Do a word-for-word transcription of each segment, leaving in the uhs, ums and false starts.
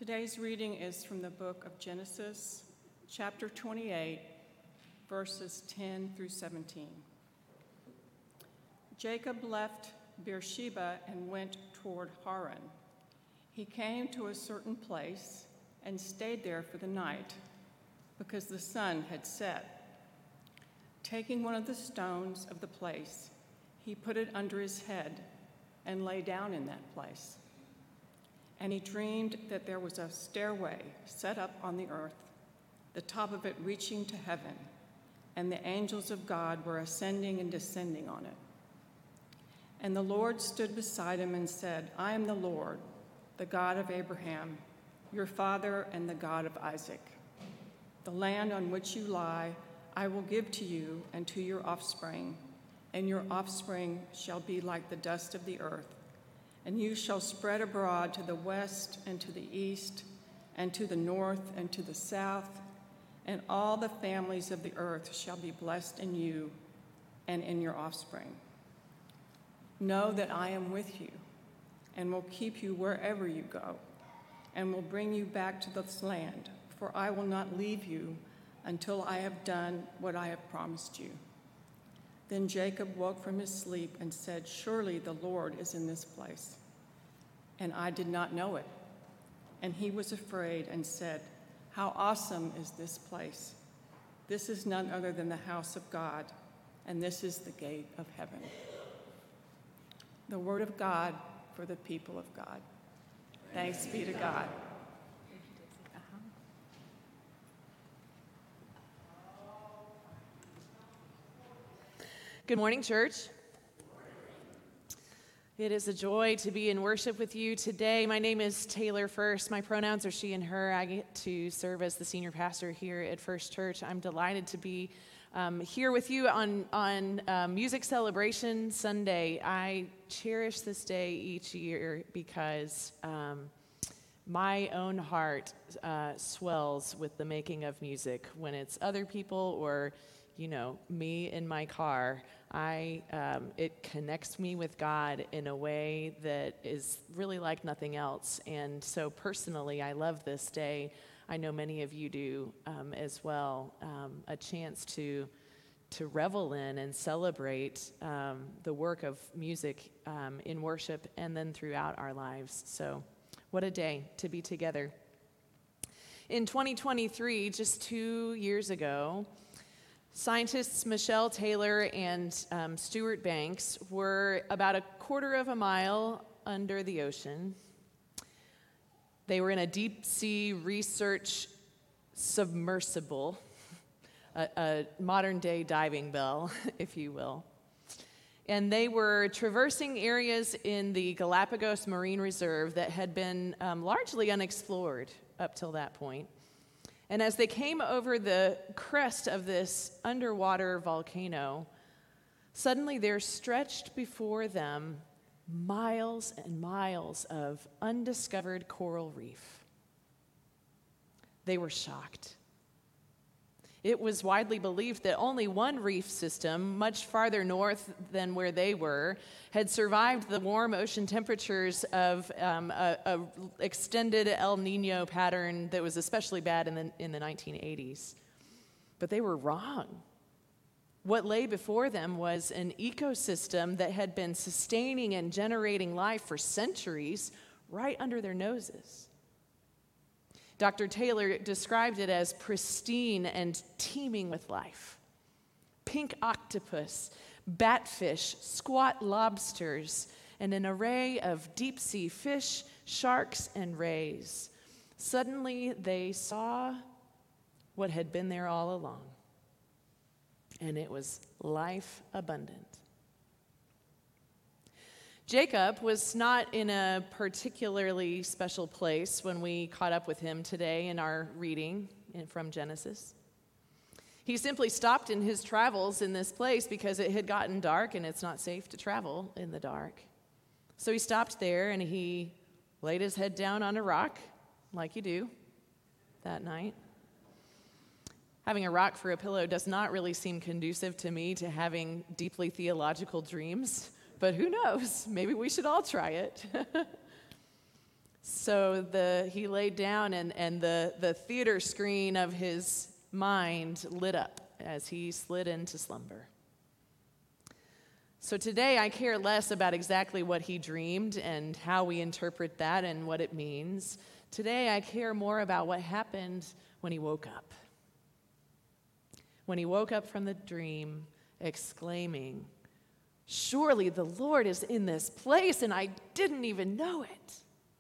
Today's reading is from the book of Genesis, chapter twenty-eight, verses ten through seventeen. Jacob left Beersheba and went toward Haran. He came to a certain place and stayed there for the night, because the sun had set. Taking one of the stones of the place, he put it under his head and lay down in that place. And he dreamed that there was a stairway set up on the earth, the top of it reaching to heaven, and the angels of God were ascending and descending on it. And the Lord stood beside him and said, I am the Lord, the God of Abraham, your father, and the God of Isaac. The land on which you lie I will give to you and to your offspring, and your offspring shall be like the dust of the earth. And you shall spread abroad to the west and to the east and to the north and to the south, and all the families of the earth shall be blessed in you and in your offspring. Know that I am with you and will keep you wherever you go and will bring you back to this land, for I will not leave you until I have done what I have promised you. Then Jacob woke from his sleep and said, Surely the Lord is in this place, and I did not know it. And he was afraid and said, How awesome is this place! This is none other than the house of God, and this is the gate of heaven. The word of God for the people of God. Thanks be to God. Good morning, church. It is a joy to be in worship with you today. My name is Taylor First. My pronouns are she and her. I get to serve as the senior pastor here at First Church. I'm delighted to be um, here with you on, on uh, Music Celebration Sunday. I cherish this day each year because um, my own heart uh, swells with the making of music. When it's other people or, you know, me in my car, I um, it connects me with God in a way that is really like nothing else. And so personally, I love this day. I know many of you do um, as well. Um, a chance to to revel in and celebrate um, the work of music um, in worship and then throughout our lives. So what a day to be together. In twenty twenty-three, just two years ago, scientists Michelle Taylor and um, Stuart Banks were about a quarter of a mile under the ocean. They were in a deep sea research submersible, a, a modern day diving bell, if you will. And they were traversing areas in the Galapagos Marine Reserve that had been um, largely unexplored up till that point. And as they came over the crest of this underwater volcano, suddenly there stretched before them miles and miles of undiscovered coral reef. They were shocked. It was widely believed that only one reef system, much farther north than where they were, had survived the warm ocean temperatures of um, a, a extended El Nino pattern that was especially bad in the, in the nineteen eighties. But they were wrong. What lay before them was an ecosystem that had been sustaining and generating life for centuries right under their noses. Doctor Taylor described it as pristine and teeming with life. Pink octopus, batfish, squat lobsters, and an array of deep-sea fish, sharks, and rays. Suddenly, they saw what had been there all along, and it was life abundant. Jacob was not in a particularly special place when we caught up with him today in our reading from Genesis. He simply stopped in his travels in this place because it had gotten dark and it's not safe to travel in the dark. So he stopped there and he laid his head down on a rock, like you do that night. Having a rock for a pillow does not really seem conducive to me to having deeply theological dreams. But who knows? Maybe we should all try it. So the he laid down, and, and the, the theater screen of his mind lit up as he slid into slumber. So today I care less about exactly what he dreamed and how we interpret that and what it means. Today I care more about what happened when he woke up. When he woke up from the dream, exclaiming, "Surely the Lord is in this place, and I didn't even know it."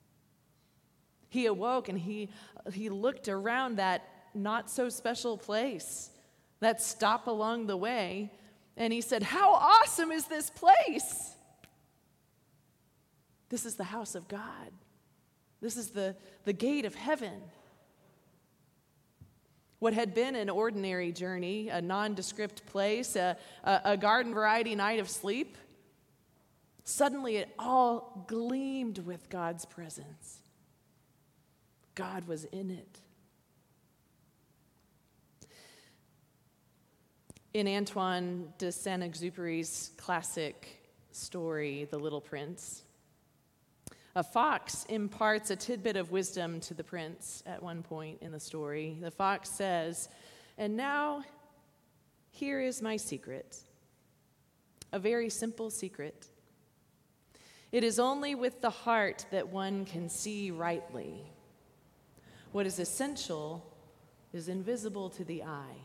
He awoke and he, he looked around that not so special place, that stop along the way, and he said, "How awesome is this place? This is the house of God. This is the, the gate of heaven." What had been an ordinary journey, a nondescript place, a, a, a garden variety night of sleep, suddenly it all gleamed with God's presence. God was in it. In Antoine de Saint-Exupéry's classic story, The Little Prince, a fox imparts a tidbit of wisdom to the prince at one point in the story. The fox says, "And now, here is my secret, a very simple secret. It is only with the heart that one can see rightly. What is essential is invisible to the eye."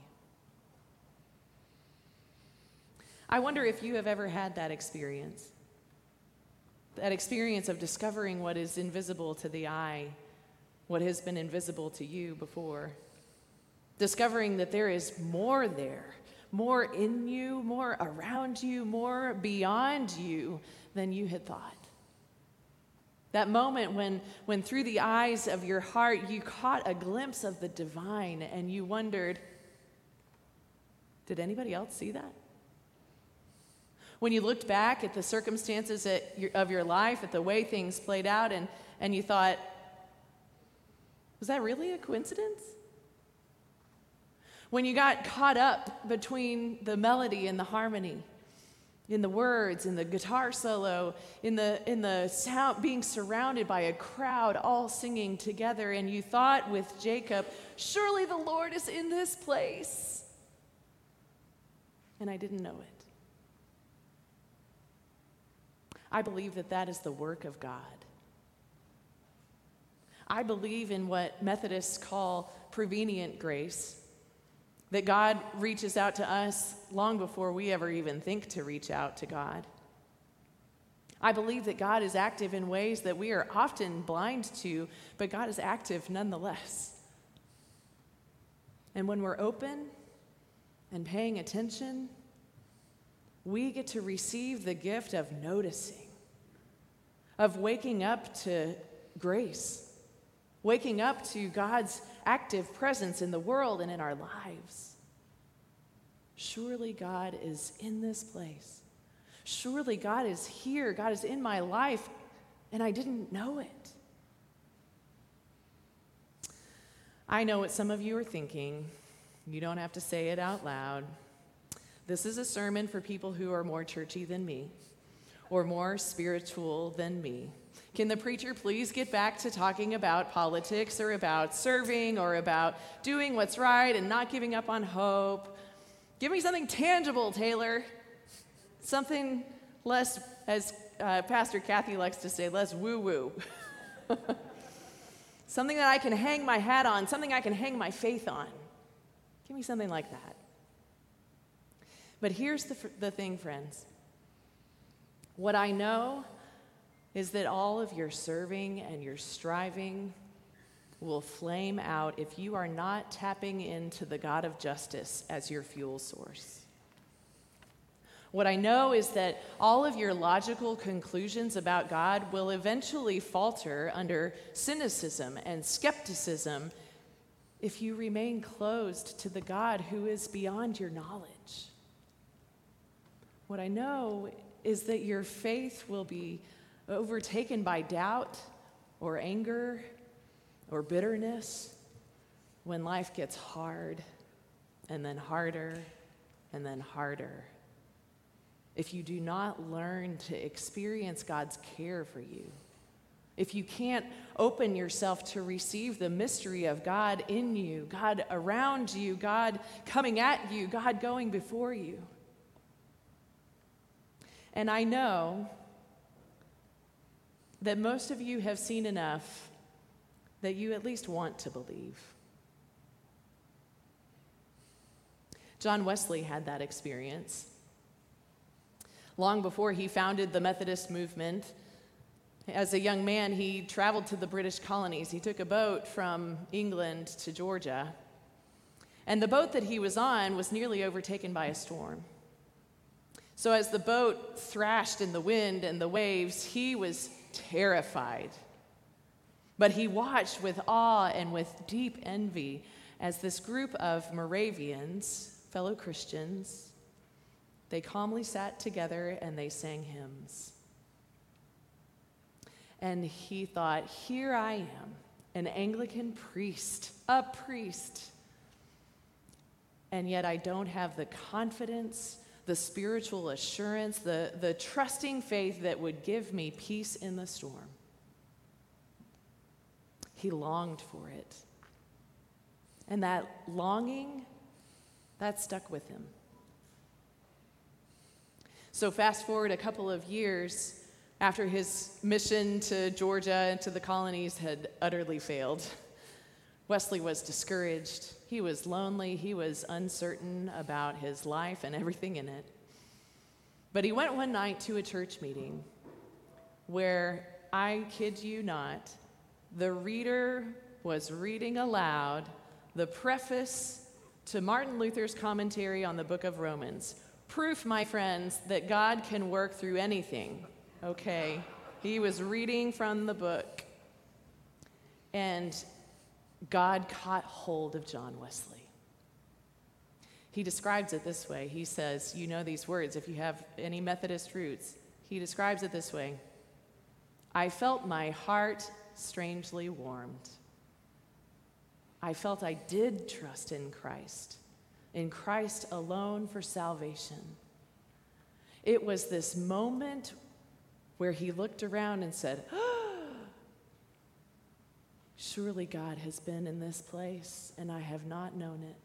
I wonder if you have ever had that experience. That experience of discovering what is invisible to the eye, what has been invisible to you before. Discovering that there is more there, more in you, more around you, more beyond you than you had thought. That moment when, when through the eyes of your heart you caught a glimpse of the divine and you wondered, did anybody else see that? When you looked back at the circumstances at your, of your life, at the way things played out, and, and you thought, was that really a coincidence? When you got caught up between the melody and the harmony, in the words, in the guitar solo, in the, in the sound, being surrounded by a crowd all singing together, and you thought with Jacob, "Surely the Lord is in this place." And I didn't know it. I believe that that is the work of God. I believe in what Methodists call prevenient grace, that God reaches out to us long before we ever even think to reach out to God. I believe that God is active in ways that we are often blind to, but God is active nonetheless. And when we're open and paying attention, we get to receive the gift of noticing, of waking up to grace, waking up to God's active presence in the world and in our lives. Surely God is in this place. Surely God is here. God is in my life, and I didn't know it. I know what some of you are thinking. You don't have to say it out loud. This is a sermon for people who are more churchy than me or more spiritual than me. Can the preacher please get back to talking about politics or about serving or about doing what's right and not giving up on hope? Give me something tangible, Taylor. Something less, as uh, Pastor Kathy likes to say, less woo-woo. Something that I can hang my hat on, something I can hang my faith on. Give me something like that. But here's the, the thing, friends. What I know is that all of your serving and your striving will flame out if you are not tapping into the God of justice as your fuel source. What I know is that all of your logical conclusions about God will eventually falter under cynicism and skepticism if you remain closed to the God who is beyond your knowledge. What I know is that your faith will be overtaken by doubt or anger or bitterness when life gets hard and then harder and then harder. If you do not learn to experience God's care for you, if you can't open yourself to receive the mystery of God in you, God around you, God coming at you, God going before you. And I know that most of you have seen enough that you at least want to believe. John Wesley had that experience. Long before he founded the Methodist movement, as a young man, he traveled to the British colonies. He took a boat from England to Georgia, and the boat that he was on was nearly overtaken by a storm. So as the boat thrashed in the wind and the waves, he was terrified. But he watched with awe and with deep envy as this group of Moravians, fellow Christians, they calmly sat together and they sang hymns. And he thought, here I am, an Anglican priest, a priest, and yet I don't have the confidence, the spiritual assurance, the, the trusting faith that would give me peace in the storm. He longed for it. And that longing, that stuck with him. So fast forward a couple of years after his mission to Georgia and to the colonies had utterly failed. Wesley was discouraged. He was lonely. He was uncertain about his life and everything in it. But he went one night to a church meeting where, I kid you not, the reader was reading aloud the preface to Martin Luther's commentary on the book of Romans. Proof, my friends, that God can work through anything. Okay, he was reading from the book, and God caught hold of John Wesley. He describes it this way. He says, you know these words if you have any Methodist roots. He describes it this way. I felt my heart strangely warmed. I felt I did trust in Christ, in Christ alone for salvation. It was this moment where he looked around and said, oh, surely God has been in this place, and I have not known it.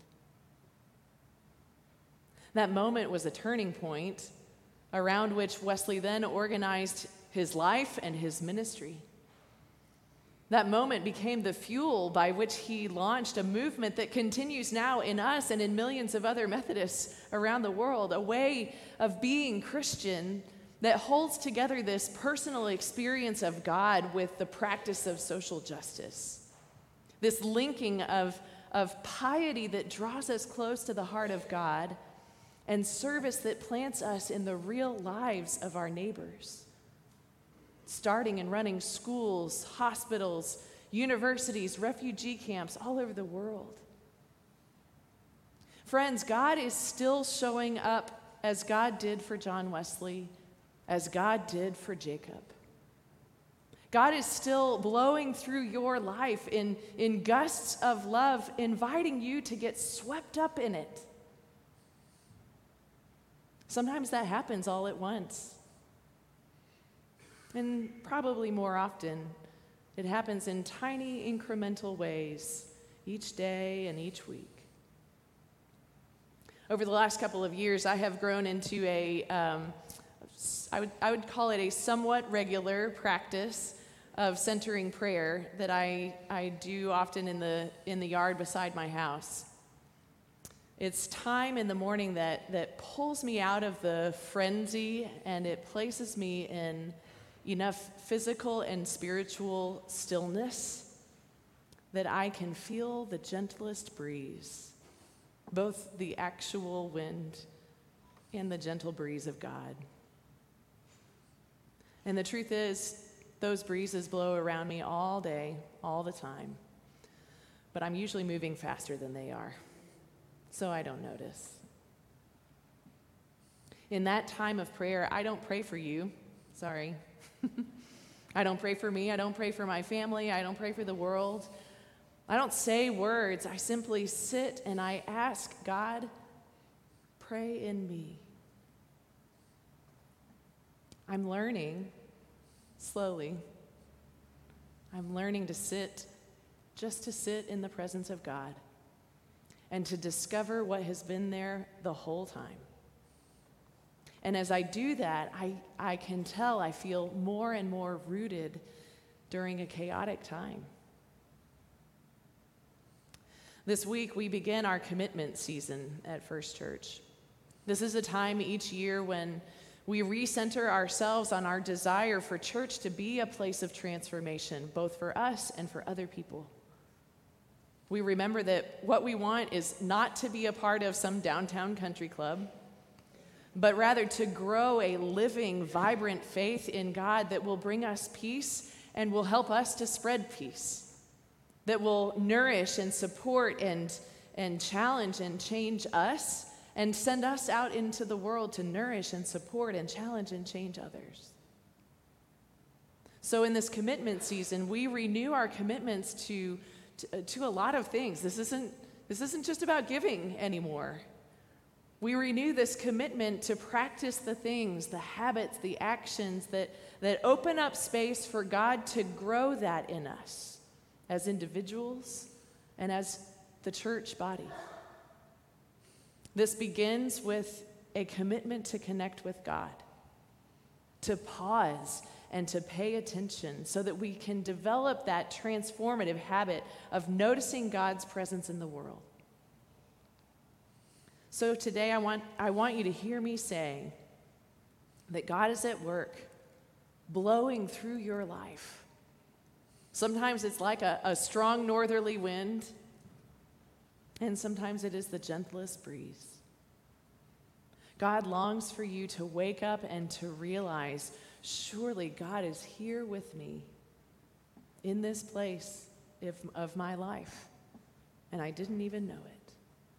That moment was a turning point around which Wesley then organized his life and his ministry. That moment became the fuel by which he launched a movement that continues now in us and in millions of other Methodists around the world, a way of being Christian that holds together this personal experience of God with the practice of social justice. This linking of, of piety that draws us close to the heart of God and service that plants us in the real lives of our neighbors. Starting and running schools, hospitals, universities, refugee camps all over the world. Friends, God is still showing up as God did for John Wesley, as God did for Jacob. God is still blowing through your life in, in gusts of love, inviting you to get swept up in it. Sometimes that happens all at once. And probably more often, it happens in tiny incremental ways each day and each week. Over the last couple of years, I have grown into a, um, I would, I would call it a somewhat regular practice of centering prayer that I, I do often in the, in the yard beside my house. It's time in the morning that, that pulls me out of the frenzy, and it places me in enough physical and spiritual stillness that I can feel the gentlest breeze, both the actual wind and the gentle breeze of God. And the truth is, those breezes blow around me all day, all the time. But I'm usually moving faster than they are, so I don't notice. In that time of prayer, I don't pray for you. Sorry. I don't pray for me. I don't pray for my family. I don't pray for the world. I don't say words. I simply sit and I ask God, pray in me. I'm learning slowly I'm learning to sit, just to sit in the presence of God and to discover what has been there the whole time. And as I do that, I, I can tell I feel more and more rooted during a chaotic time. This week, we begin our commitment season at First Church. This is a time each year when we recenter ourselves on our desire for church to be a place of transformation, both for us and for other people. We remember that what we want is not to be a part of some downtown country club, but rather to grow a living, vibrant faith in God that will bring us peace and will help us to spread peace, that will nourish and support and, and challenge and change us and send us out into the world to nourish and support and challenge and change others. So in this commitment season, we renew our commitments to, to, to a lot of things. This isn't, this isn't just about giving anymore. We renew this commitment to practice the things, the habits, the actions that, that open up space for God to grow that in us as individuals and as the church body. This begins with a commitment to connect with God, to pause and to pay attention so that we can develop that transformative habit of noticing God's presence in the world. So today I want, I want you to hear me say that God is at work, blowing through your life. Sometimes it's like a, a strong northerly wind, and sometimes it is the gentlest breeze. God longs for you to wake up and to realize, surely God is here with me in this place if, of my life, and I didn't even know it.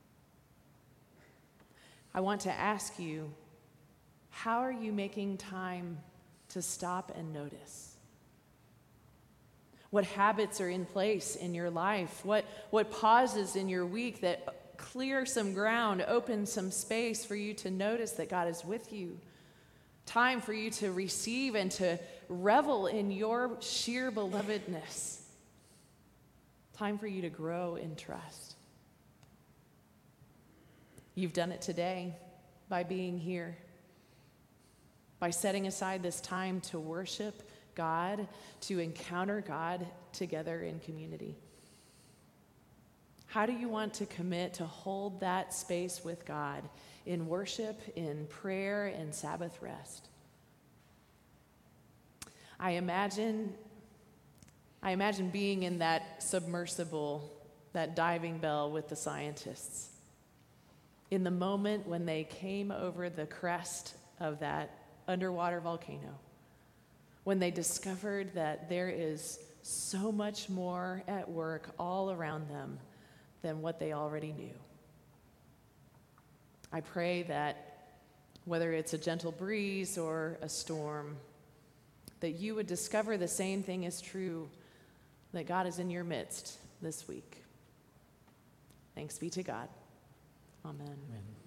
I want to ask you, how are you making time to stop and notice? What habits are in place in your life? What, what pauses in your week that clear some ground, open some space for you to notice that God is with you? Time for you to receive and to revel in your sheer belovedness. Time for you to grow in trust. You've done it today by being here, by setting aside this time to worship God, to encounter God together in community. How do you want to commit to hold that space with God in worship, in prayer, and Sabbath rest? I imagine, I imagine being in that submersible, that diving bell with the scientists, in the moment when they came over the crest of that underwater volcano, when they discovered that there is so much more at work all around them than what they already knew. I pray that whether it's a gentle breeze or a storm, that you would discover the same thing is true, that God is in your midst this week. Thanks be to God. Amen. Amen.